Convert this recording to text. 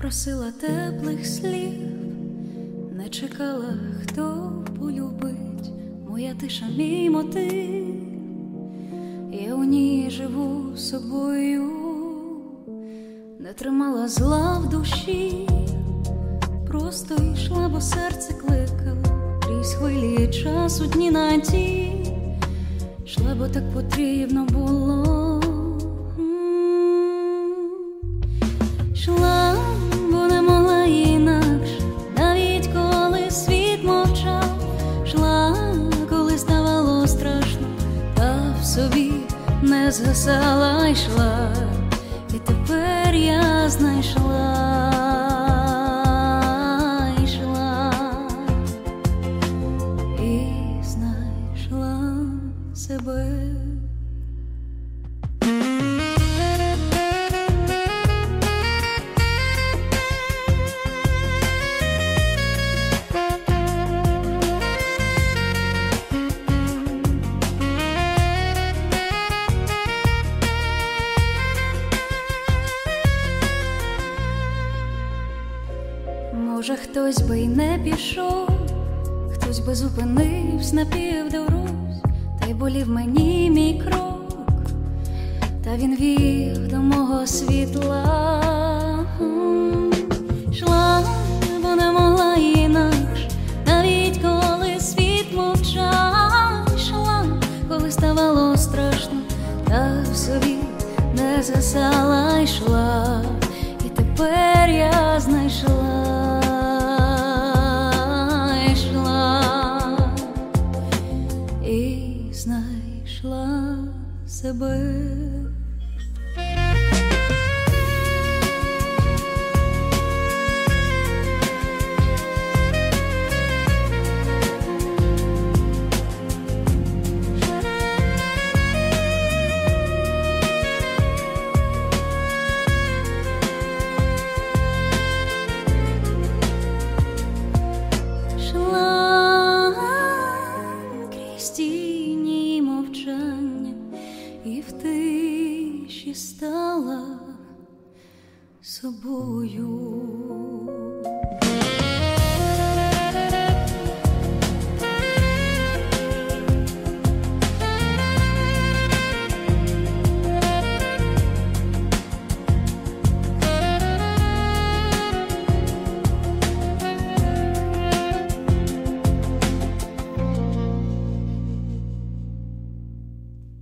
просила теплих слів, не чекала, хто полюбить. Моя тиша, мій мотив, я у ній живу собою. Не тримала зла в душі, просто йшла, бо серце кликало крізь хвилі часу, дні на ті. Йшла, бо так потрібно було. Йшла, бо не могла інакше, навіть коли світ мовчав. Йшла, коли ставало страшно, та в собі не згасала. Йшла, і тепер я знайшла. Йшла, і знайшла себе. Може, хтось би й не пішов, хтось би зупинився на півдорозі, та й болів мені мій крок, та він вів до мого світла. Йшла, бо не могла інакше, навіть коли світ мовчав. Йшла, коли ставало страшно, та в собі не згасала. Йшла, і тепер я знайшла. Знайшла себе. І в тиші стала собою.